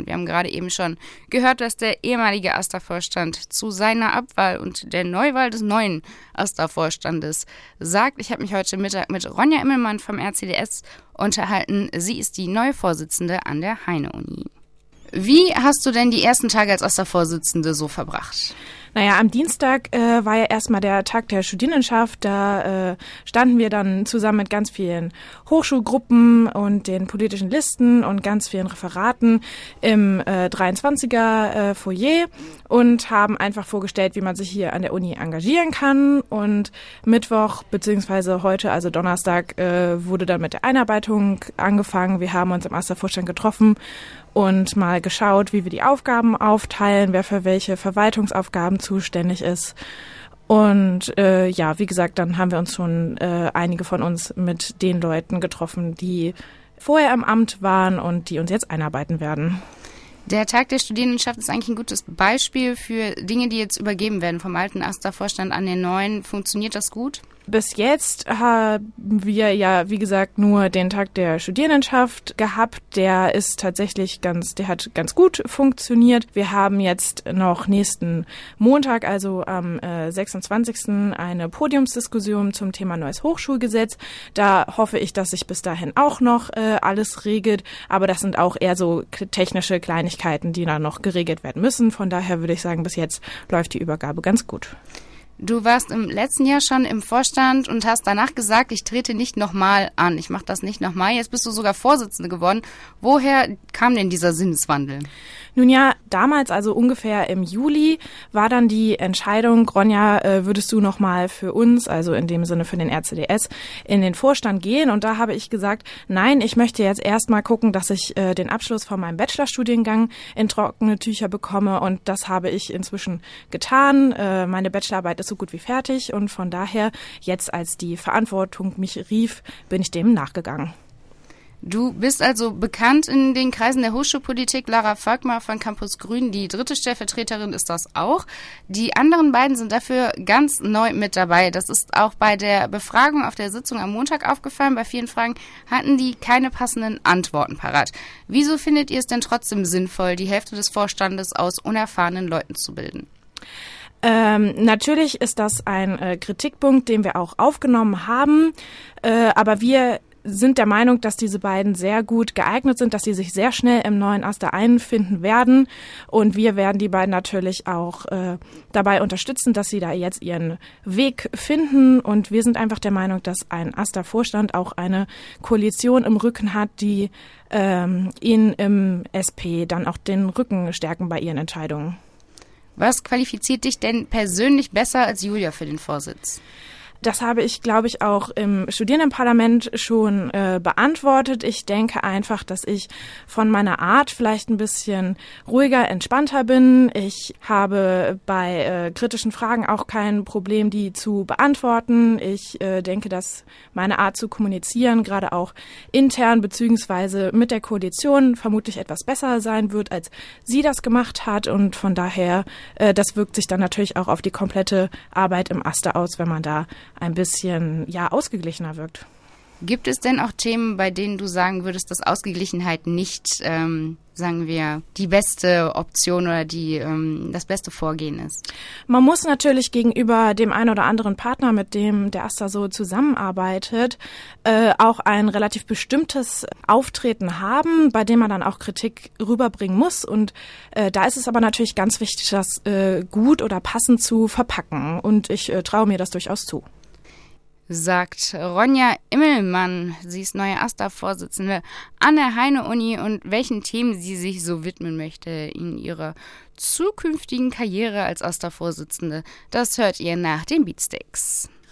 Und wir haben gerade eben schon gehört, dass der ehemalige AStA-Vorstand zu seiner Abwahl und der Neuwahl des neuen AStA-Vorstandes sagt. Ich habe mich heute Mittag mit Ronja Immelmann vom RCDS unterhalten. Sie ist die neue Vorsitzende an der Heine-Uni. Wie hast du denn die ersten Tage als AStA-Vorsitzende so verbracht? Naja, am Dienstag war ja erstmal der Tag der Studierendenschaft. Da standen wir dann zusammen mit ganz vielen Hochschulgruppen und den politischen Listen und ganz vielen Referaten im 23er Foyer und haben einfach vorgestellt, wie man sich hier an der Uni engagieren kann. Und Mittwoch beziehungsweise heute, also Donnerstag, wurde dann mit der Einarbeitung angefangen. Wir haben uns im AStA-Vorstand getroffen und mal geschaut, wie wir die Aufgaben aufteilen, wer für welche Verwaltungsaufgaben zuständig ist. Und wie gesagt, dann haben wir uns schon einige von uns mit den Leuten getroffen, die vorher im Amt waren und die uns jetzt einarbeiten werden. Der Tag der Studierendenschaft ist eigentlich ein gutes Beispiel für Dinge, die jetzt übergeben werden vom alten AStA-Vorstand an den neuen. Funktioniert das gut? Bis jetzt haben wir ja, wie gesagt, nur den Tag der Studierendenschaft gehabt. Der hat ganz gut funktioniert. Wir haben jetzt noch nächsten Montag, also am 26. eine Podiumsdiskussion zum Thema neues Hochschulgesetz. Da hoffe ich, dass sich bis dahin auch noch alles regelt. Aber das sind auch eher so technische Kleinigkeiten, die dann noch geregelt werden müssen. Von daher würde ich sagen, bis jetzt läuft die Übergabe ganz gut. Du warst im letzten Jahr schon im Vorstand und hast danach gesagt, ich trete nicht nochmal an, ich mache das nicht nochmal. Jetzt bist du sogar Vorsitzende geworden. Woher kam denn dieser Sinneswandel? Nun ja, damals, also ungefähr im Juli, war dann die Entscheidung, Ronja, würdest du nochmal für uns, also in dem Sinne für den RCDS, in den Vorstand gehen? Und da habe ich gesagt, nein, ich möchte jetzt erstmal gucken, dass ich den Abschluss von meinem Bachelorstudiengang in trockene Tücher bekomme. Und das habe ich inzwischen getan. Meine Bachelorarbeit ist so gut wie fertig. Und von daher, jetzt als die Verantwortung mich rief, bin ich dem nachgegangen. Du bist also bekannt in den Kreisen der Hochschulpolitik. Lara Volkmar von Campus Grün, die 3. Stellvertreterin, ist das auch. Die anderen beiden sind dafür ganz neu mit dabei. Das ist auch bei der Befragung auf der Sitzung am Montag aufgefallen. Bei vielen Fragen hatten die keine passenden Antworten parat. Wieso findet ihr es denn trotzdem sinnvoll, die Hälfte des Vorstandes aus unerfahrenen Leuten zu bilden? Natürlich ist das ein Kritikpunkt, den wir auch aufgenommen haben. Aber wir sind der Meinung, dass diese beiden sehr gut geeignet sind, dass sie sich sehr schnell im neuen AStA einfinden werden. Und wir werden die beiden natürlich auch dabei unterstützen, dass sie da jetzt ihren Weg finden. Und wir sind einfach der Meinung, dass ein AStA-Vorstand auch eine Koalition im Rücken hat, die ihnen im SP dann auch den Rücken stärken bei ihren Entscheidungen. Was qualifiziert dich denn persönlich besser als Julia für den Vorsitz? Das habe ich, glaube ich, auch im Studierendenparlament schon beantwortet. Ich denke einfach, dass ich von meiner Art vielleicht ein bisschen ruhiger, entspannter bin. Ich habe bei kritischen Fragen auch kein Problem, die zu beantworten. Ich denke, dass meine Art zu kommunizieren, gerade auch intern beziehungsweise mit der Koalition, vermutlich etwas besser sein wird, als sie das gemacht hat. Und von daher, das wirkt sich dann natürlich auch auf die komplette Arbeit im AStA aus, wenn man da ein bisschen ausgeglichener wirkt. Gibt es denn auch Themen, bei denen du sagen würdest, dass Ausgeglichenheit nicht, sagen wir, die beste Option oder das beste Vorgehen ist? Man muss natürlich gegenüber dem einen oder anderen Partner, mit dem der AStA so zusammenarbeitet, auch ein relativ bestimmtes Auftreten haben, bei dem man dann auch Kritik rüberbringen muss. Und da ist es aber natürlich ganz wichtig, das gut oder passend zu verpacken. Und ich traue mir das durchaus zu. Sagt Ronja Immelmann. Sie ist neue AStA-Vorsitzende an der Heine-Uni und welchen Themen sie sich so widmen möchte in ihrer zukünftigen Karriere als AStA-Vorsitzende, das hört ihr nach den Beatsticks.